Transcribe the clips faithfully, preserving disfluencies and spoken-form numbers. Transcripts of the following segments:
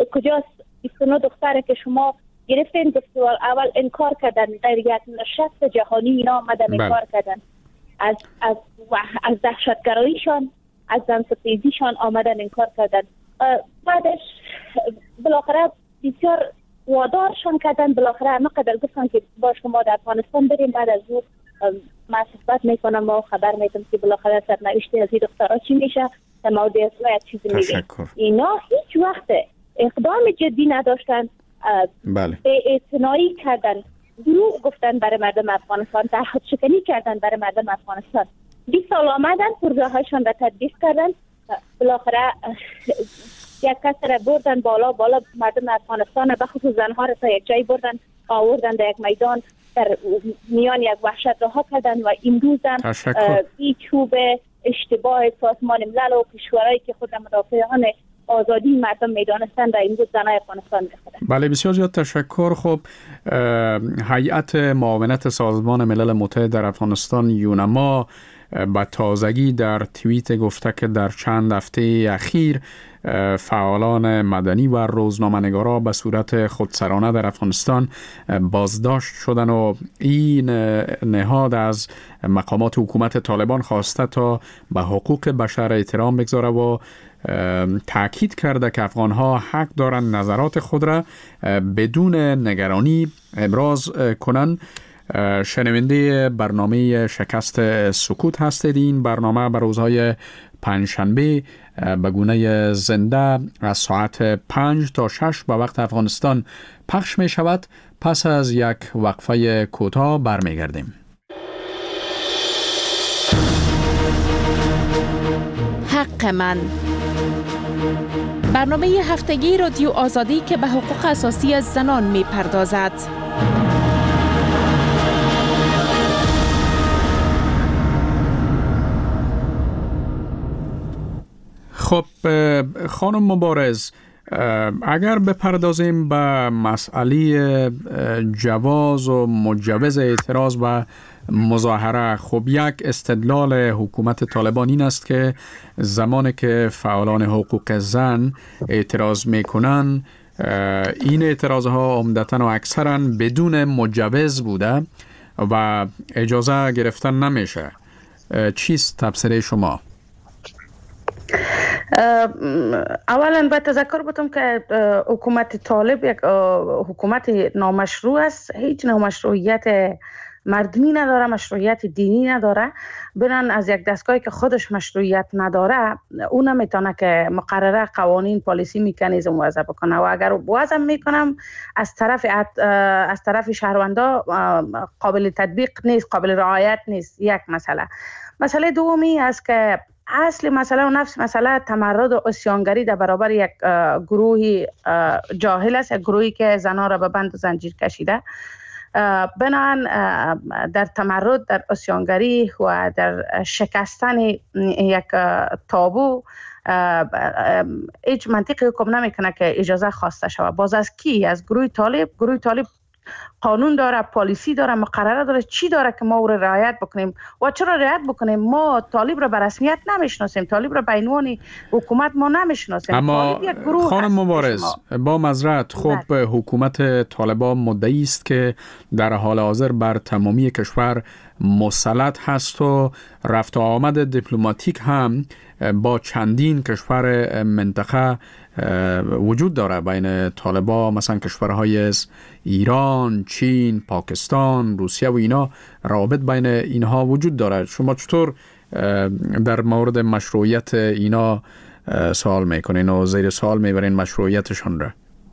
کجاست بیست و نه دختره که شما گرفتین گفتو اول انکار کردن در یک نشست جهانی اینا آمدن انکار کردن از از از دهشتگراییشان از زنستیزیشان آمدن انکار کردن. بعدش بالاخره بسیار وادارشان کردن، بالاخره همه قدر گفتن که با شما در افغانستان بریم. بعد از او من صحبت میکنم و خبر میدم که بالاخره سرنوشت از این دخترها چی میشه، در مورد اسماء چیزی میگه. اینا هیچ وقت اقدام جدی نداشتن، بله. به اعتنایی کردن، دروغ گفتن برای مردم افغانستان، تعهد شکنی کردن برای مردم افغانستان. بیست سال آمدن پروژه هایشان را تطبیق کردن، بالاخره یک کس را بردن بالا بالا مردم افغانستان، بخصوص زنها را تا یک جای بردن آوردن در یک میدان در میان یک وحشت رها کردن و امروزم این چوب اشتباه سازمان ملل و کشورهایی که خود مدافعان آزادی مردم میدانستند و امروز زنای افغانستان میخورن. بله بسیار زیاد تشکر. خب هیئت معاونت سازمان ملل متحد در افغانستان یونما با تازگی در توییت گفته که در چند هفته اخیر فعالان مدنی و روزنامه‌نگارا به صورت خودسرانه در افغانستان بازداشت شدن و این نهاد از مقامات حکومت طالبان خواسته تا به حقوق بشر احترام بگذاره و تأکید کرده که افغانها حق دارند نظرات خود را بدون نگرانی ابراز کنند. شنونده برنامه شکست سکوت هستید. این برنامه بر روزهای پنجشنبه به گونه زنده از ساعت پنج تا شش به وقت افغانستان پخش می شود. پس از یک وقفه کوتاه برمی گردیم. حق من، برنامه هفتگی رادیو آزادی که به حقوق اساسی از زنان می پردازد. خب خانم مبارز، اگر بپردازیم به مسئله جواز و مجوز اعتراض و مظاهره، خب یک استدلال حکومت طالبان این است که زمانی که فعالان حقوق زن اعتراض میکنن این اعتراض ها عمدتاً و اکثراً بدون مجوز بوده و اجازه گرفتن نمیشه. چیست تفسیر شما؟ اولا باید تذکر بدم که حکومت طالب یک حکومت نامشروع است، هیچ نامشروعیت مردمی نداره، مشروعیت دینی نداره. برن از یک دستگاهی که خودش مشروعیت نداره اون نمیتونه که مقرره قوانین پالیسی مکانیزم وضع بکنه و اگر وضع میکنم از طرف از طرف شهروندا قابل تطبیق نیست، قابل رعایت نیست. یک مسئله. مسئله دومی است که اصل مسئله و نفس مسئله تمرد و عصیانگری در برابر یک گروهی جاهل است، یک گروهی که زنها را به بند و زنجیر کشیده. بنابراین در تمرد، در عصیانگری و در شکستن یک تابو هیچ منطقی حکم نمیکنه که اجازه خواسته شود. باز از کی؟ از گروه طالب. گروه طالب قانون داره، پالیسی داره، مقرره داره. چی داره که ما او را رعایت بکنیم و چرا رعایت بکنیم؟ ما طالب را به رسمیت نمیشناسیم، طالب را به عنوان حکومت ما نمیشناسیم. اما خانم مبارز با معذرت، خب حکومت طالبان مدعی است که در حال حاضر بر تمامی کشور مسلط هست و رفت و آمد دیپلماتیک هم با چندین کشور منطقه وجود داره بین طالبان، مثلا کشورهای ایران، چین، پاکستان، روسیه و اینا. روابط بین اینها وجود داره. شما چطور در مورد مشروعیت اینا سوال میکنین و زیر سوال میبرین مشروعیتشان را؟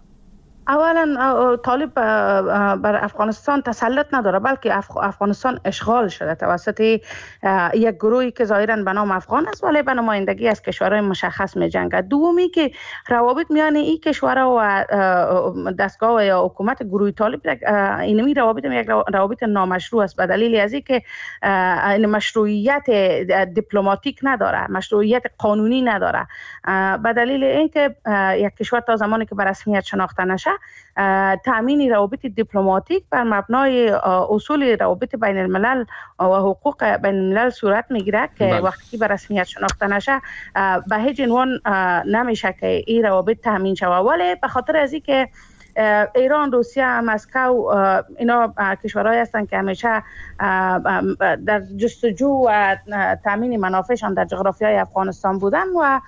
اولا طالب بر افغانستان تسلط نداره، بلکه افغانستان اشغال شده توسط یک گروهی که ظاهراً به نام افغان است ولی به نمایندگی از کشورهای مشخص می جنگد. دومی که روابط میان این کشورها و دستگاه یا حکومت گروه طالب اینمی روابط یک روابط نامشروع است به دلیل از اینکه این مشروعیت دیپلماتیک نداره، مشروعیت قانونی نداره. به دلیل اینکه یک کشور تا زمانی که به رسمیت شناخته نشه تامین روابط دیپلماتیک بر مبنای اصول روابط بین الملل و حقوق بین الملل صورت میگیره که بله. وقتی که به رسمیت شناخته نشه به هیچ عنوان نمیشه که این روابط تامین شود. ولی به خاطر از اینکه ایران، روسیه، مسکو اینا کشورهایی هستند که همیشه در جستجو و تامین منافعشان در جغرافیای افغانستان بودن و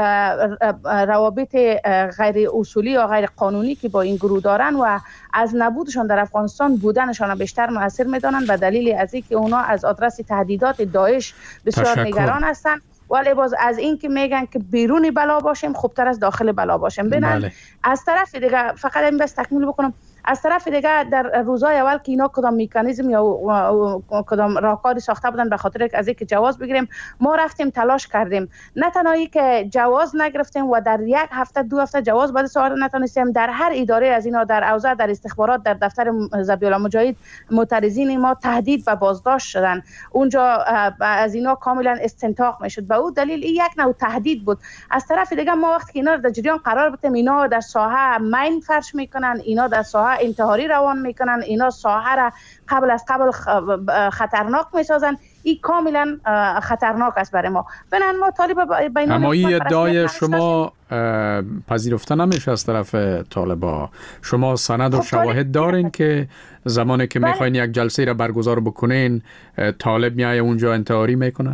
روابط غیر اصولی یا غیر قانونی که با این گروه دارن و از نبودشان در افغانستان بودنشان بیشتر مؤثر میدانند و دلیل از اینکه اونا از آدرس تهدیدات داعش بسیار نگران هستند. ولی باز از این که میگن که بیرون بلا باشیم خوبتر از داخل بلا باشیم. ببینن بله. از طرف دیگه فقط این بس تکمیل بکنم، از طرف دیگه در روزهای اول که اینا کدام مکانیزم یا کدام راهکاری ساخته بودن به خاطر از اینکه جواز بگیریم، ما رفتیم تلاش کردیم. نه تنهایی که جواز نگرفتیم و در یک هفته دو هفته جواز بعد سوار نتونستیم، در هر اداره از اینا، در اوضاع، در استخبارات، در دفتر ذبیحالله مجاهد معترضین ما تهدید و بازداشت شدن. اونجا از اینا کاملا استنطاق میشد. به اون دلیل این یک نوع تهدید بود. از طرف دیگه ما وقتی که اینا در جریان قرار بدیم، اینا در ساحه مین فرش میکنن، اینا در ساحه انتحاری روان میکنن، اینا ساحه را قبل از قبل خطرناک میسازن. این کاملا خطرناک است برای ما. بنابراین ما طالب بین اما این ادعای شما پذیرفته نمیشه از طرف طالبا. شما سند و شواهد دارین که زمانی که بله. میخواین یک جلسه را برگزار بکنین طالب میای اونجا انتحاری میکنه؟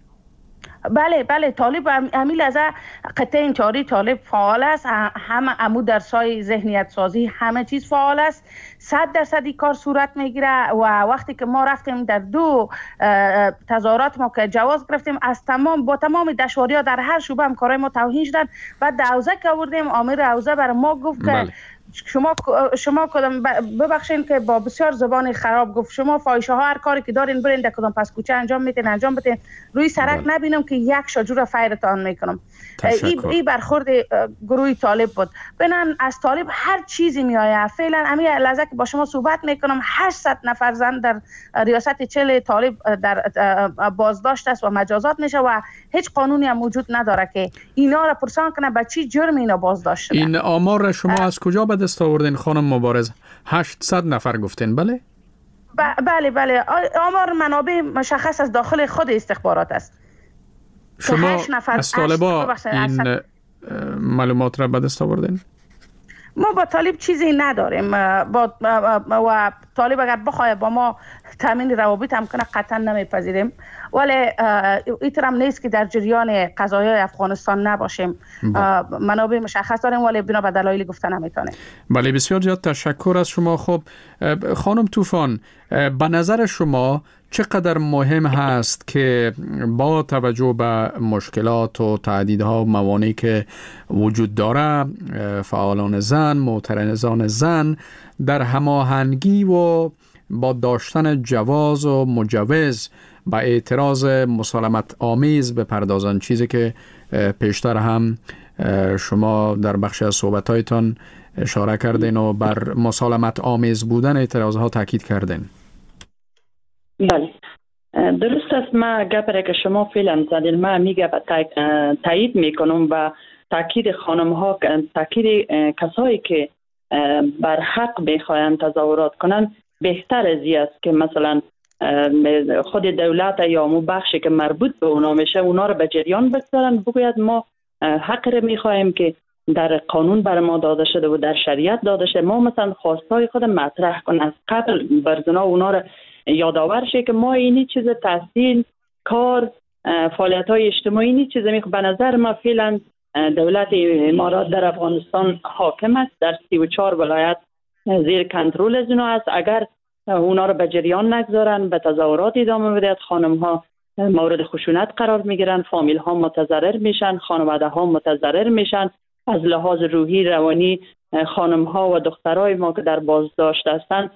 بله بله طالب امیل از قطعه انتحاری طالب فعال است. همه عمو در سای ذهنیت سازی همه چیز فعال است. صد درصد این کار صورت میگیره و وقتی که ما رفتیم در دو تظاهرات ما که جواز گرفتیم، از تمام با تمام دشواری‌ها در هر شعبه همکارای ما توهین شدن. بعد حوزه که آوردیم، آمر حوزه برای ما گفت که بله. شما شما کدام ببخشین که با بسیار زبان خراب گفت، شما فاحشه ها هر کاری که دارین برین در کدام پس کوچه انجام میدین انجام بدین، روی سرک بله. نبینم که یک شجور فیرتان میکنم. این ای برخورد گروه طالب بود. بنان از طالب هر چیزی میآید. فعلا همین لحظه که با شما صحبت میکنم هشتصد نفر زن در ریاست چل طالب در بازداشت است و مجازات میشه و هیچ قانونی هم وجود نداره که اینا را پرسان کنه به چی جرم اینا بازداشت شدن. این آمار شما از کجا به دست آوردین خانم مبارز؟ هشتصد نفر گفتین بله؟ بله بله آمار منابع مشخص از داخل خود استخبارات است. شما از طالبا این معلومات را به دست آوردین؟ ما با طالب چیزی نداریم. با و طالب اگر بخواد با ما تامین روابط هم کنه قطعا نمیپذیریم، ولی ایترم نیست که در جریان قضایای افغانستان نباشیم. منابع مشخص داریم ولی بنا به دلایل گفتن نمیتونه. بله بسیار زیاد تشکر از شما. خب خانم طوفان، به نظر شما چقدر مهم هست که با توجه به مشکلات و تهدیدها و موانعی که وجود داره فعالان زن، معترضان زن در هماهنگی و با داشتن جواز و مجوز با اعتراض مسالمت آمیز بپردازن، چیزی که پیشتر هم شما در بخش از صحبتایتان اشاره کردین و بر مسالمت آمیز بودن اعتراضها تاکید کردین؟ بله درست است. ما گپره که شما فعلا زدین ما میگه تایید میکنم و تاکید خانم ها، تاکید کسایی که بر حق میخواین تظاهرات کنن بهتر از این است که مثلا خود دولت یا مو بخشی که مربوط به اونا میشه اونا رو به جریان بگذارن، بگوید ما حق رو میخوایم که در قانون بر ما داده شده و در شریعت داده شده. ما مثلا خواستای خود مطرح کن از قبل برزنا اونا رو یادآور شه که ما اینی چیز تحصیل، کار، فعالیت های اجتماعی اینی چیز میخواه. به نظر ما فعلا دولت امارات در افغانستان حاکم است، در سی و چهار ولایت زیر کنترل از اونا است. اگر اونا رو به جریان نگذارن، به تظاهرات ادامه بدهد، خانم ها مورد خشونت قرار میگیرن، فامیل ها متضرر میشن، خانواده ها متضرر میشن. از لحاظ روحی روانی خانم ها و دخترای ما که در بازداشت هستند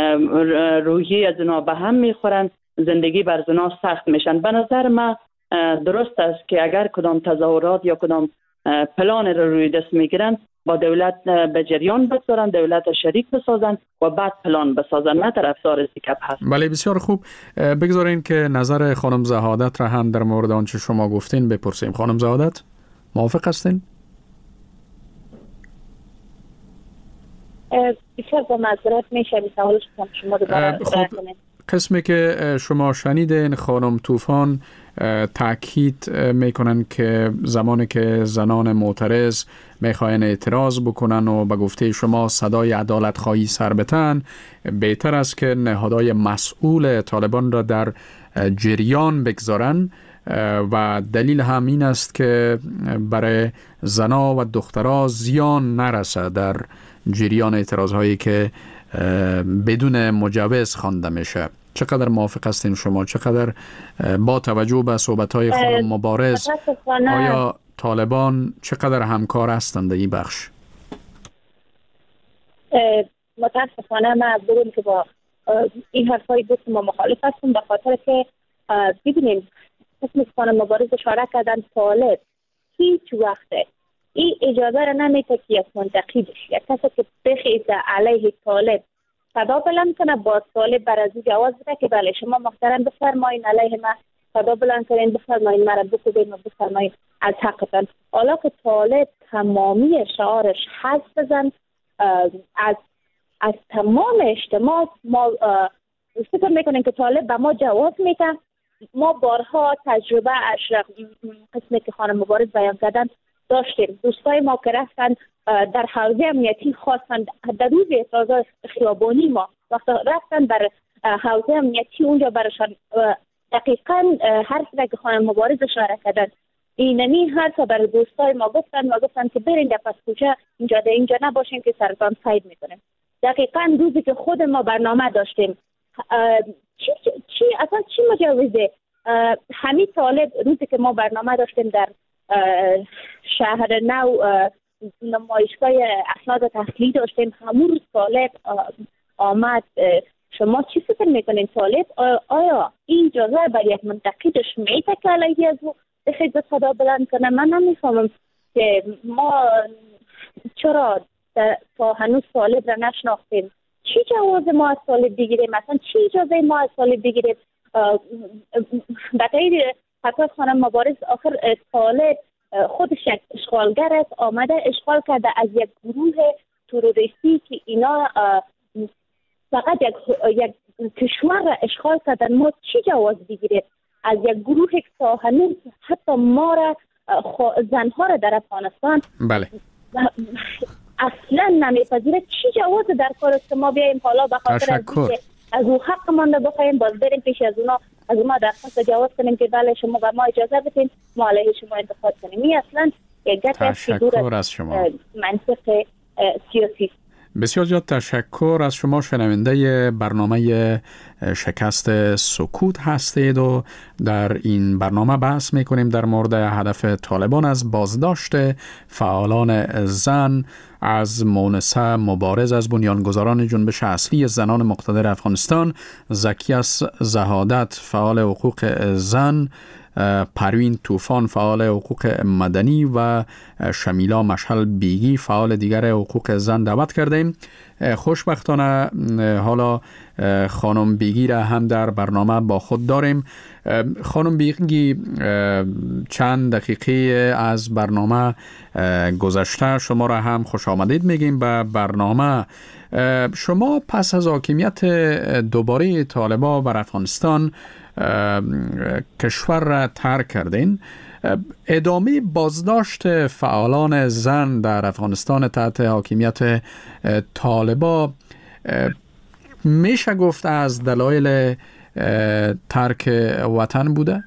روحی از اونا به هم میخورن، زندگی بر اونا سخت میشن. به نظر من درست است که اگر کدام تظاهرات یا کدام پلان رو روی دست میگیرن با دولت به جریان بگذارن، دولت شریک بسازن و بعد پلان بسازن، نه طرفدار سیکپ هست. بله بسیار خوب. بگذارین که نظر خانم زهادت را هم در مورد آنچه شما گفتین بپرسیم. خانم زهادت موافق هستین؟ بسیار با معذرت میشه سوالش شما دوباره کنید. قسمی که شما شنیدین خانم طوفان تاکید میکنن که زمانی که زنان معترض میخواین اعتراض بکنن و به گفته شما صدای عدالت خواهی سر بتن، بهتر است که نهادهای مسئول طالبان را در جریان بگذارن و دلیل هم این است که برای زنا و دخترها زیان نرسه در جریان اعتراض هایی که بدون مجوز خوانده میشه. چقدر موافق هستین شما؟ چقدر با توجه به صحبت های خانم مبارز آیا طالبان چقدر همکار هستند در این بخش؟ متاسفانه من برون که با این حرفای دوست ما مخالف هستم، به خاطر که ببینیم اسم خانم مبارز اشاره کردن طالب هیچ وقته این اجازه را نمیده که یک منتقی بشه، یک کسی که بخیزه علیه طالب صدا بلند کنه با طالب بر از او جواز بده که بله شما محترم بفرمایین علیه من صدا بلند کنین، بفرمایین مرا بکوبین و بفرمایین از حقتان. حالا که طالب تمامی شعارش حذف بزن از از تمام اجتماع، ما فکر میکنیم که طالب به ما جواز میده. ما بارها تجربه اش قسمی که خانم مبارز بیان کردن داشتیم. دوستای ما که رفتن در حوزه امنیتی خواستن در روز اعتراضات خیابانی ما وقتی رفتن بر حوزه امنیتی اونجا برشان دقیقاً حرف را که خانم مبارز اشاره کردن اینمی حرف بر دوستای ما گفتن و گفتن که برین در پس کوچه اینجا در اینجا نباشین که سرطان سید میکنیم. دقیقاً روزی که خود ما برنامه داشتیم چی چی اصلا چی مجوزه همین طالب روزی که ما برنامه داشتیم در شهر نو نمایشگاه اسناد تحصیلی داشتیم، همون روز طالب آمد. شما چی فکر میکنین طالب آیا این اجازه بر یک منتقدش میده که علیه از او بخید صدا بلند کنه؟ من نمیفهمم که ما چرا تا هنوز طالب را نشناختیم. چی جواز ما از طالب بگیریم؟ مثلا چی اجازه ما از طالب بگیریم؟ بقیه حتی خانم مبارز آخر طالب خودش یک اشغالگر است، آمده اشغال کرده از یک گروه تروریستی که اینا فقط یک, یک کشور را اشغال کردن. ما چی جواز بگیریم از یک گروه که تا هنوز حتی ما را زنها را در افغانستان بله اصلا نمیپذیره؟ چی جواز در کار است که ما بیاییم حالا به خاطر از از او حق مانده بخوایم باز بریم پیش از اونا از اونا درخواست جواز کنیم که بله شما و ما اجازه بدین ما علیه شما انتخاب کنیم؟ این اصلا یک تشکر از شما. منطق سیاسی. بسیار زیاد تشکر از شما. شنونده برنامه شکست سکوت هستید و در این برنامه بحث میکنیم در مورد هدف طالبان از بازداشت فعالان زن، از مونسه مبارز از بنیانگذاران جنبش اصلی زنان مقتدر افغانستان، زکیاس زهادت فعال حقوق زن، پروین طوفان فعال حقوق مدنی و شمیلا مشعل بیگی فعال دیگر حقوق زن دعوت کردیم. خوشبختانه حالا خانم بیگی را هم در برنامه با خود داریم. خانم بیگی چند دقیقه از برنامه گذشته شما را هم خوش آمدید میگیم به برنامه. شما پس از حاکمیت دوباره طالبان بر افغانستان کشور را ترک کردین، ادامه بازداشت فعالان زن در افغانستان تحت حاکمیت طالبان میشه گفت از دلایل ترک وطن بوده؟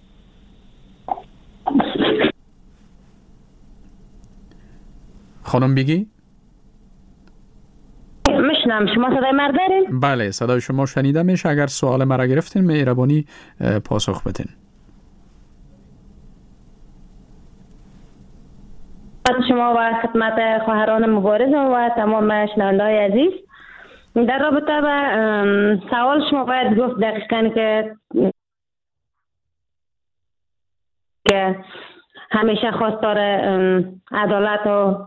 خانم بیگی؟ میشنم. شما صدای مرا دارین؟ بله صدای شما شنیده میشه. اگر سوال مرا گرفتین مهربانی پاسخ بدین. شما و خدمت خواهران مبارز و تمام شنونده‌های عزیز، در رابطه با سوال شما باید گفت دقیقاً که که همیشه خواستار عدالت و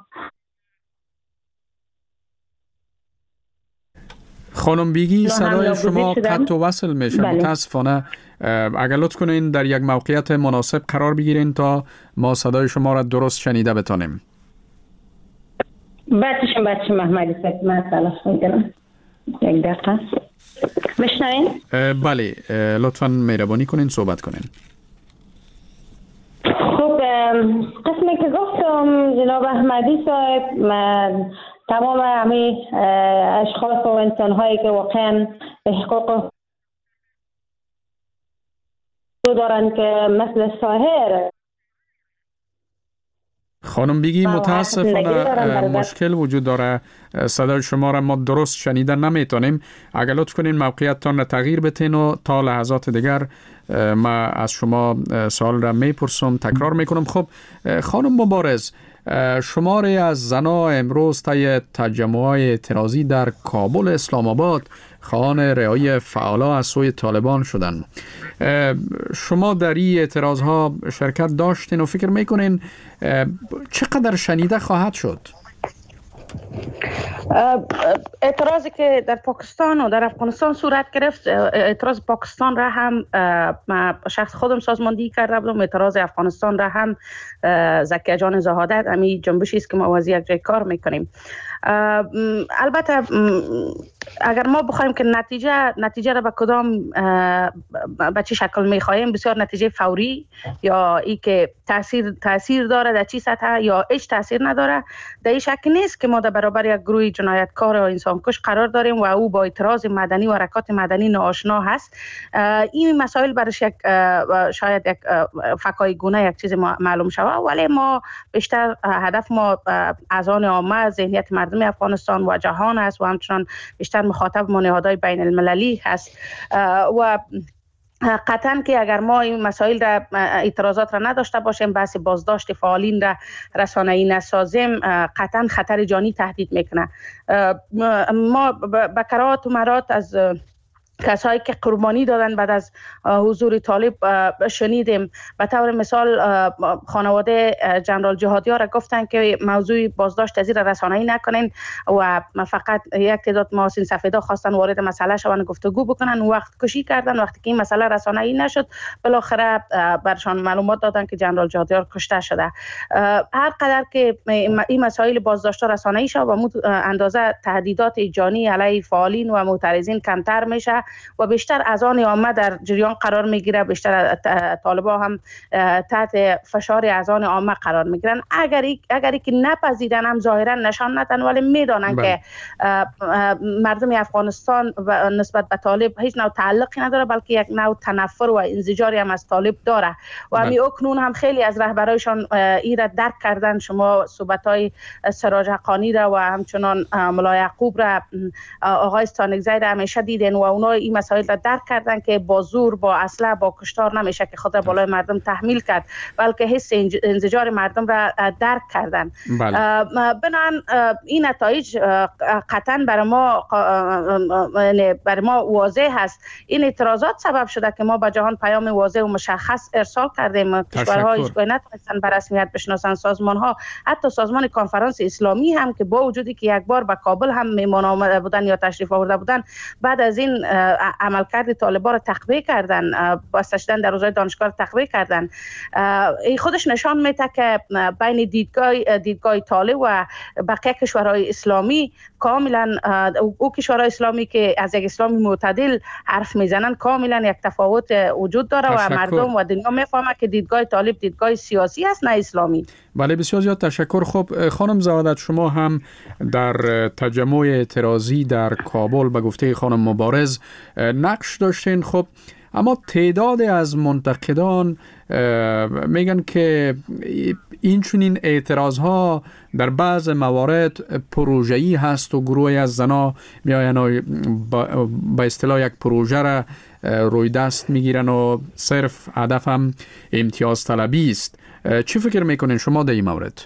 خانم بیگی صدای شما قطع و وصل میشه. بله. متاسفانه اگر لطف کنین در یک موقعیت مناسب قرار بگیرین تا ما صدای شما را درست شنیده بتانیم. بچه‌شم بچه محمدی سک من تلاش میکنم یک دقیقه بشنوین. بله لطفاً مهربانی کنین صحبت کنین. خب قسمی که گفتم جناب احمدی صاحب، من تمام همه اشخاص و انسان هایی که واقعا به حقوق دارن که مثل ساهر خانم بیگی متاسفانه مشکل وجود داره، صدای شما را ما درست شنیدن نمیتونیم. اگر لطف کنین موقعیتتان را تغییر بتین و تا لحظات دیگر ما از شما سوال را میپرسم، تکرار میکنم. خب خانم مبارز، شماری از زنها امروز طی تجمع‌های اعتراضی در کابل اسلام آباد خواهان رهایی فعالا از سوی طالبان شدند. شما در این اعتراضها شرکت داشتین و فکر میکنین چقدر شنیده خواهد شد؟ اعتراضی که در پاکستان و در افغانستان صورت گرفت، اعتراض پاکستان را هم من شخص خودم سازماندهی کرده بودم، اعتراض افغانستان را هم زکیه جان زهادت، همین جنبشی است که ما از یک جای کار میکنیم. البته اگر ما بخوایم که نتیجه نتیجه را به کدام به چه شکل میخوایم، بسیار نتیجه فوری یا ای که تاثیر تاثیر داره در چی سطح یا هیچ تاثیر نداره، در این شک نیست که ما در برابر یک گروه جنایتکار و انسانکش قرار داریم و او با اعتراض مدنی و حرکات مدنی ناآشنا هست. این مسائل برش یک شاید یک فکای گونه یک چیز معلوم شود، ولی ما بیشتر هدف ما اذهان عامه، ذهنیت مردم افغانستان و جهان است و همچنان بیشتر مخاطب ما نهادهای بین المللی هست و قطعا که اگر ما این مسائل را اعتراضات را نداشته باشیم، بحث بازداشت فعالین را رسانه‌ای نسازیم، قطعا خطر جانی تهدید میکنه. ما به کرات و مرات از کسایی که قربانی دادن بعد از حضور طالب شنیدیم. به طور مثال خانواده جنرال جهادی ها را گفتن که موضوع بازداشت از را رسانه‌ای نکنین و فقط یک تعداد محاسن سفیدا خواستن وارد مسئله شوند، گفتگو بکنن، وقت کشی کردن. وقتی که این مسئله رسانه‌ای نشد، بالاخره برشان معلومات دادن که جنرال جهادی ها کشته شده. هر قدر که این مسائل بازداشت رسانه‌ای شد و اندازه تهدیدات جانی علیه فعالین و معترضین کمتر میشه و بیشتر اذهان عامه در جریان قرار میگیره، بیشتر طالبا هم تحت فشار اذهان عامه قرار میگیرن. اگر اگر که نپذیرن هم ظاهرا نشان ندن، ولی میدانن که مردم افغانستان و نسبت به طالب هیچ نوع تعلقی نداره، بلکه یک نوع تنفر و انزجاری هم از طالب داره و همین اکنون هم خیلی از رهبرایشان این را درک کردن. شما صحبت‌های سراج حقانی را و همچنان ملا یعقوب را، آقای استانکزی را همیشه دیدن و اونا این مسائل را درک کردن که با زور، با اسلحه، با کشتار نمیشه که خود را بالای مردم تحمیل کرد، بلکه حس انزجار مردم را درک کردن. بنابراین این نتایج قطعا برای ما برای ما واضح هست. این اعتراضات سبب شده که ما به جهان پیام واضح و مشخص ارسال کردیم. کشورها هیچ گونه نتونستن به رسمیت بشناسن. سازمان‌ها، حتی سازمان کنفرانس اسلامی هم که با وجودی که یک بار به کابل هم میهمان آمده بودن یا تشریف آورده بودن، بعد از این عملکرد طالبان را تقویه کردن، بسته شدن در روزهای دانشگاه تقویه کردن. این خودش نشان میده که بین دیدگاه دیدگاه طالب و بقیه کشورهای اسلامی کاملا، او کشورهای اسلامی که از یک اسلام معتدل حرف میزنن، کاملا یک تفاوت وجود داره تشکر. و مردم و دنیا میفهمه که دیدگاه طالب دیدگاه سیاسی است، نه اسلامی. بله، بسیار زیاد تشکر. خب خانم زهادت، شما هم در تجمع اعتراضی در کابل به گفته خانم مبارز نقش داشتین. خب اما تعداد از منتقدان میگن که این چنین اعتراض ها در بعض موارد پروژه‌ای هست و گروهی از زنا میآیند با اصطلاح یک پروژه را روی دست میگیرن و صرف هدف هم امتیاز طلبی است. چی فکر میکنین شما در این مورد؟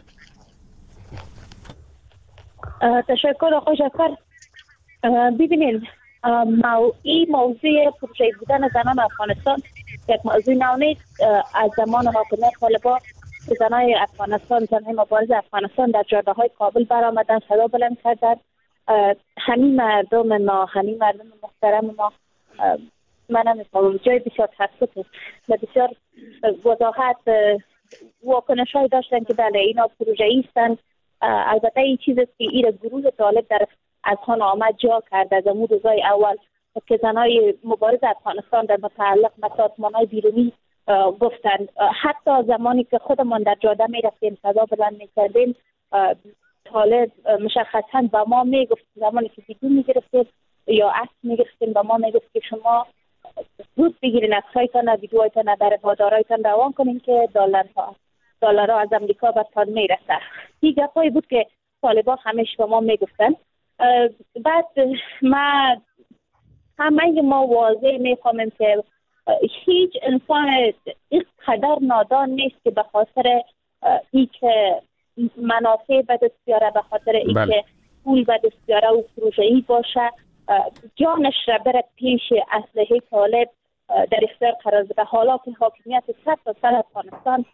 تشکر آقای جعفر. ببینید، این موضوع پروژه بودن زنان افغانستان یک موضوع نو نیست. از زمان حاکمیت طالبان زنای افغانستان، زنای مبارز افغانستان در جاده های کابل برآمدن، صدا بلند کردن. همین مردم ما، همین مردم محترم ما، من نمی‌فهمم، جای بسیار تاسفه و بسیار وضاحت واکنش های داشتن که بله اینا پروژه‌ای هستند البته این چیز است که این گروه طالب در از خان آمد جا کرده. از امور روزای اول که زنای مبارز افغانستان در متعلق به سازمان‌های بیرونی گفتند، حتی زمانی که خودمان در جاده می رفتیم صدا بلند می کردیم، طالب مشخصاً با ما می گفت، زمانی که ویدیو می گرفتیم یا عکس می گرفتیم با ما می گفت که شما زود بگیرین عکسایتان و ویدیوهایتان در بازارهایتان روان کنین که دلارها دلارها از امریکا برتان می رسه. این گپایی بود که طالبان همیشه با ما می گفتن. بعد ما همه ما واضح می فهمیم که هیچ انسان اینقدر نادان نیست که به خاطر ای که منافع به دست بیاره، به خاطر ای که پول به دست بیاره و پروژه‌ای باشه، جانش را بره پیش اسلحه طالب در اختیار قرار بده. حالا که حاکمیت صد تا صد افغانستان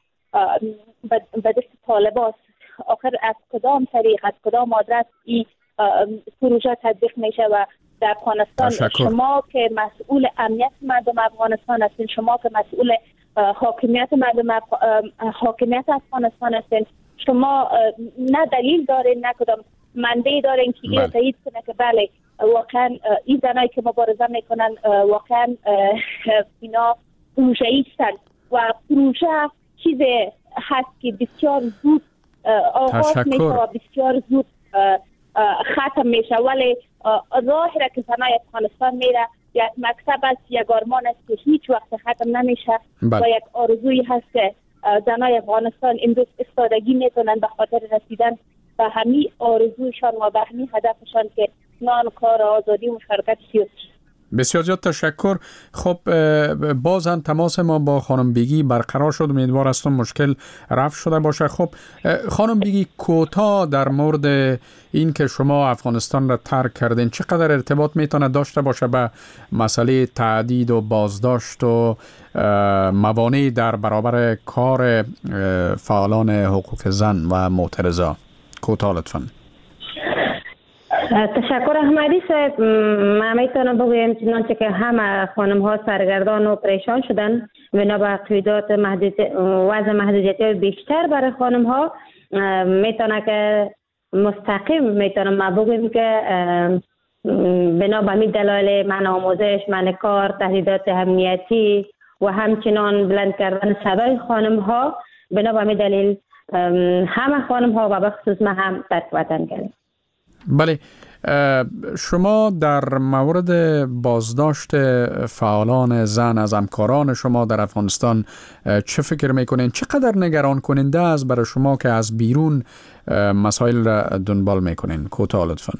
به دست طالب است، آخر از کدام طریق، از کدام آدرس این پروژه تطبیق میشه؟ و در افغانستان شما که مسئول امنیت مردم افغانستان هستین، شما که مسئول حاکمیت مردم اف... حاکمیت افغانستان هستین، شما نه دلیل دارین نه کدام منبع دارین که این تایید کنه که بله واقعا این زنایی که مبارزه میکنن واقعا اینا پروژه‌ای هستند و پروژه چیز هست که بسیار زود آغاز میشه و بسیار زود ختم میشه. ولی راهی را که زنای افغانستان میره یک مکتب است، یک آرمان است که هیچ وقت ختم نمیشه و یک آرزویی هست که زنای افغانستان امروز استادگی میکنن به خاطر رسیدن به همین آرزویشان و به همین هدفشان که نان، کار، آزادی و مشارکت سیاسی. بسیار زیاد تشکر. خب بازم تماس ما با خانم بیگی برقرار شد، امیدوار هستم مشکل رفع شده باشه. خب خانم بیگی، کوتاه در مورد این که شما افغانستان را ترک کردین چقدر ارتباط میتونه داشته باشه به مسئله تعدید و بازداشت و موانع در برابر کار فعالان حقوق زن و معترضا؟ کوتاه لطفاً. تشکر احمدی صاحب. ما میتونم بگویم چنانچه که همه خانم ها سرگردان و پریشان شدن بنا به قیودات محدودیت وضع محدودیت بیشتر برای خانم ها، میتونه که مستقیم میتونم ما بگویم که بنا به همین دلایل من آموزش، من کار، تهدیدات امنیتی و همچنان بلند کردن صدای خانم ها، بنا به همین دلیل همه خانم ها و به خصوص ما هم ترک وطن کردیم. بله، شما در مورد بازداشت فعالان زن از همکاران شما در افغانستان چه فکر میکنین؟ چقدر نگران کننده است برای شما که از بیرون مسائل را دنبال میکنین؟ کوتاه لطفاً.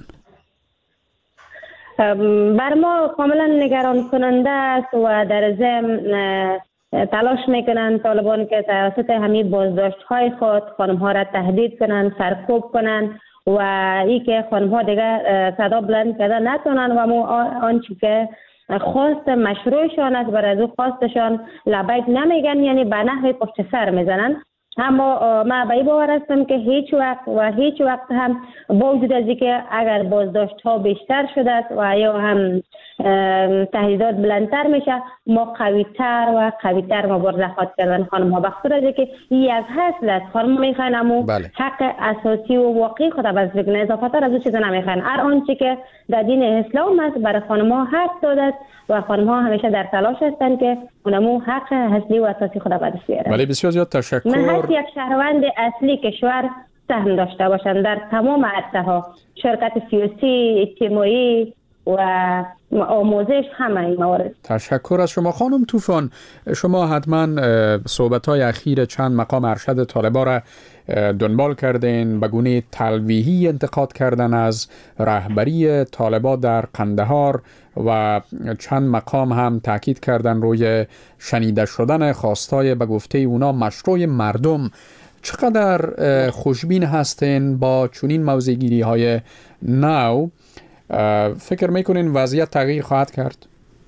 بر ما کاملا نگران کننده است و در ضمن تلاش میکنن طالبان که توسط همین بازداشت های خود خانم ها را تهدید کنن، سرکوب کنن و ای که خانم ها دیگه صدا بلند کردن نتونن و مو آنچه که خواست مشروعشان است بر از او خواستشان لبیک نمیگن، یعنی به نحو پشت سر میزنن. اما ما به این باور هستم که هیچ وقت و هیچ وقت هم با وجود از اینکه اگر بازداشت ها بیشتر شده است و یا هم تهدیدات بلندتر میشه، ما قویتر و قویتر مبارزه خواهد کردن خانم ها، بخاطر از اینکه این از هست است خانم میخواین امو بله. حق اساسی و واقعی خود بس بکنه، اضافه تر از اون چیز نمیخواین. هر آنچه که در دین اسلام است برای خانم ها حق داده است و خانم ها همیشه در تلاش هستند که اونمو حق اصلی و اساسی خود بس بیارن. بله، بسیار زیاد تشکر. من یک شهروند اصلی کشور سهم داشته باشند در تمام عرصه ها، شرکت سیاسی، اجتماعی و آموزش، همه این موارد. تشکر از شما خانم طوفان. شما حتما صحبت‌های اخیر چند مقام ارشد طالبان را دنبال کردین، به گونه تلویحی انتقاد کردن از رهبری طالبان در قندهار و چند مقام هم تاکید کردن روی شنیده شدن خواستای به گفته اونا مشروع مردم. چقدر خوشبین هستین با چنین موضع‌گیری های نو؟ فکر میکنین وضعیت تغییر خواهد کرد؟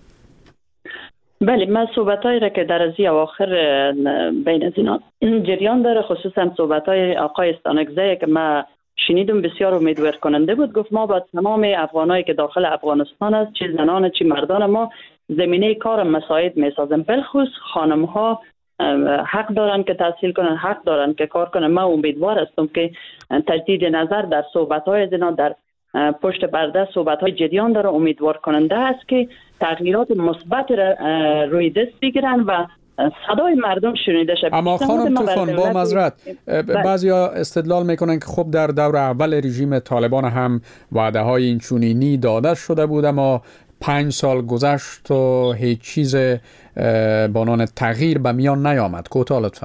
بله، من صحبتایی را که در از اواخر بین از اینا جریان داره، خصوصا صحبتای آقای استانکزی که من شنیدم بسیار امیدوار کننده بود. گفت ما با تمام افغانایی که داخل افغانستان است، چه زنان چه مردان، ما زمینه کار مساعد میسازیم، بالخصوص خانم ها حق دارن که تحصیل کنن، حق دارن که کار کنن. من امیدوار هستم که تجدید نظر در صحبت‌های از اینا در پشت پرده صحبت‌های جریان داره، امیدوار کننده است که تغییرات مثبت را روی دست بگیرن و صدای مردم شنیده شد. اما خانم طوفان با معذرت بعضیا استدلال میکنن که خب در دور اول رژیم طالبان هم وعده های اینچنینی داده شده بود، اما پنج سال گذشت و هیچ چیز بانان تغییر به میان نیامد. کوتاه لطفاً.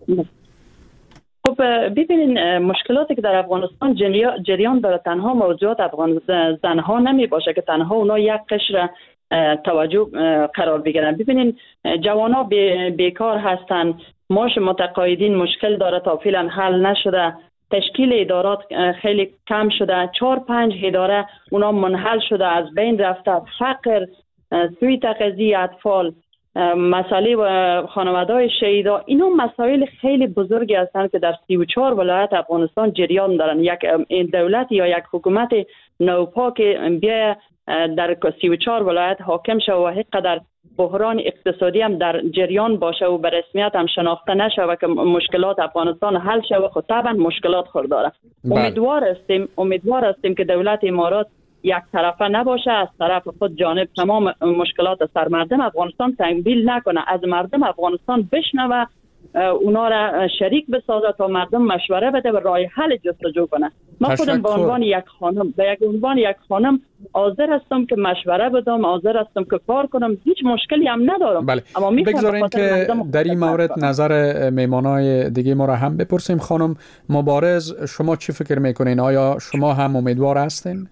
خب ببینین مشکلاتی که در افغانستان جریان داره تنها موضوعات افغان زنها نمی باشه که تنها اونا یک قشر توجه قرار بگیرن. ببینین جوانا بیکار هستن، معاش متقاعدین مشکل داره تا فعلا حل نشده، تشکیل ادارات خیلی کم شده، چهار پنج اداره اونا منحل شده، از بین رفته، فقر، سوی تغذیه اطفال، مسئله خانواده‌های شهیدا، اینا مسائل خیلی بزرگی هستند که در سی و چهار ولایت افغانستان جریان دارن. یک دولت یا یک حکومت نوپا که بیا در سی و چهار ولایت حاکم شود و حقیقت بحران اقتصادی هم در جریان باشه و به رسمیت هم شناخته نشه و که مشکلات افغانستان حل شود، خب طبعا مشکلات خود داره. امیدوار هستیم امیدوار هستیم که دولت امارات یک طرفه نباشه، از طرف خود جانب تمام مشکلات سر مردم افغانستان تنبیل نکنه، از مردم افغانستان بشنوه، اونا را شریک بسازه تا مردم مشوره بده و راه حل جستجو کنه. من خودم به عنوان یک خانم به یک عنوان یک خانم حاضر هستم که مشوره بدم، حاضر هستم که کار کنم، هیچ مشکلی هم ندارم. بله. اما بگذارین که در این مورد نظر میمانای دیگه ما را هم بپرسیم. خانم مبارز، شما چی فکر میکنین؟ آیا شما هم امیدوار هستین؟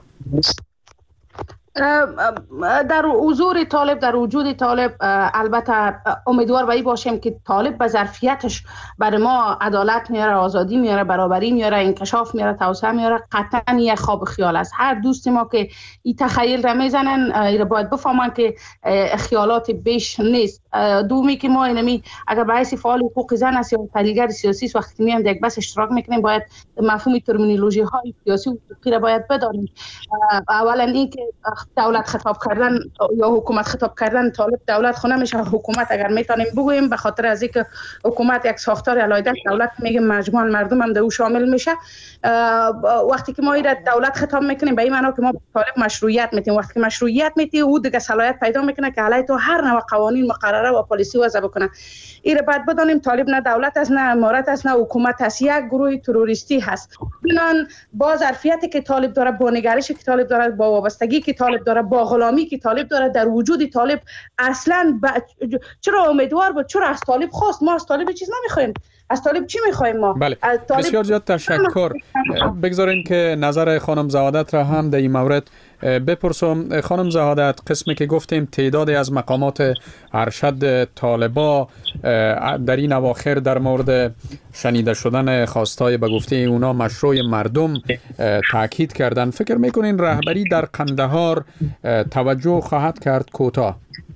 در حضور طالب، در وجود طالب، البته امیدوار به این باشیم که طالب به ظرفیتش برای ما عدالت میاره، آزادی میاره، برابری میاره، انکشاف میاره، توسعه میاره. قطعا یک خواب خیال است. هر دوست ما که این تخیل را میزنن اینا باید بفهمن که خیالات بیش نیست. دومی که ما اینمی اگر به حیث فعال حقوق زن است یا تحلیلگر سیاسی است، وقتی میایم در یک بحث اشتراک میکنیم باید مفهوم ترمینولوژی های سیاسی و حقوقی را باید بدانیم. اولا این که دولت خطاب کردن یا حکومت خطاب کردن، طالب دولت خو نمیشه، حکومت اگر میتونیم بگوییم، به خاطر از اینکه حکومت یک ساختار علیحده، دولت میگه مجموعاً مردم هم در او شامل میشه. وقتی که ما این دولت خطاب میکنیم به این معنی که ما طالب مشروعیت میتیم. وقتی که مشروعیت میتی او دیگه صلاحیت پیدا میکنه که علیه تو هر نوع قوانین مقرره و پالیسی وضع بکنه. این رو بعد بدانیم طالب نه دولت است، نه امارت است، نه حکومت است، یک گروه تروریستی هست. بنان با ظرفیتی که طالب داره، با نگرشی که طالب داره، با وابستگی که طالب داره، با غلامی که طالب داره، در وجود طالب اصلا ب... چرا امیدوار بود؟ چرا از طالب خواست؟ ما از طالب چیز نمیخوایم. از طالب چی میخوایم ما؟ بله. طالب... بسیار زیاد تشکر. بگذارین که نظر خانم زهادت را هم در این مورد بپرسم. خانم زهادت، قسمی که گفتیم تعدادی از مقامات ارشد طالبا در این اواخر در مورد شنیده شدن خواستای به گفته اونا مشروع مردم تاکید کردن، فکر میکنین رهبری در قندهار توجه خواهد کرد؟ کوتاه.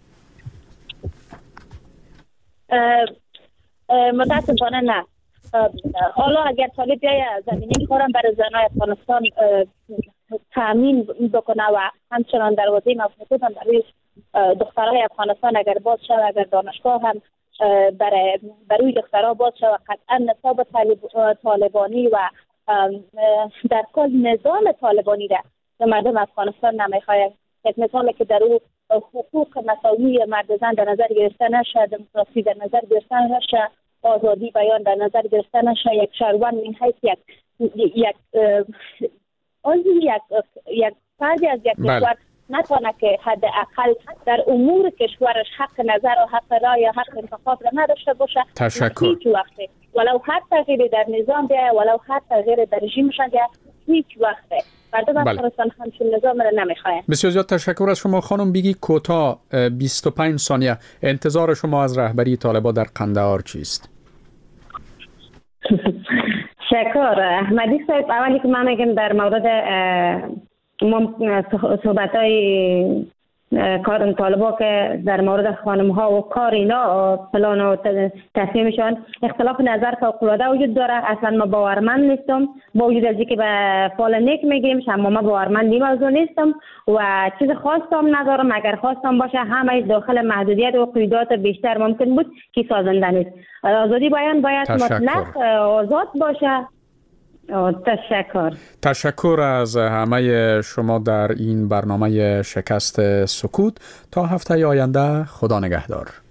متاسفانه نه. حالا اگر طالب بیایه زمینه کارم برای زنای افغانستان تامین بکنه و همچنان دروازه مفتوح هم برای دخترای افغانستان اگر باز شود، اگر دانشگاه هم برای برای دخترها باز شود، قطعا نصاب طالبانی و در کل نظام طالبانی را به مردم افغانستان نمیخواهد. یک نظامی که در او حقوق مساوی مرد زن در نظر گرفته نشه، دموکراسی در نظر گرفته نشه، آزادی بیان در نظر گرفته نشه، یک شهروند من حیث یک یک عضو یک یک فردی از یک کشور نتونه که حداقل در امور کشورش حق نظر و حق رای یا حق انتخاب را نداشته باشه. تشکر. هیچ وقته ولو هر تغییری در نظام بیاید، ولو هر تغییری در رژیمشان بیاید، هیچ وقته مردم افغانستان همچون نظام را نمیخواهند. بسیار زیاد تشکر از شما خانم. بگی کوتاه، بیست و پنج ثانیه، انتظار شما از رهبری طالبان در قندهار چیست؟ شکر احمدی صاحب. اولی که من میگم در مورد صحبت های کار طالبا که در مورد خانم ها و کار اینا پلان و تصمیمشان اختلاف نظر فوق‌العاده وجود داره. اصلا ما باورمند نیستم با وجود از اینکه به فال نیک میگیم، اما ما باورمند این موضوع نیستم و چیز خاصم ندارم. اگر خواستم باشه همه داخل محدودیت و قیودات بیشتر ممکن بود که سازنده نیست. آزادی بیان باید مطلق آزاد باشه. تشکر تشکر از همه شما در این برنامه شکست سکوت. تا هفته آینده خدا نگهدار.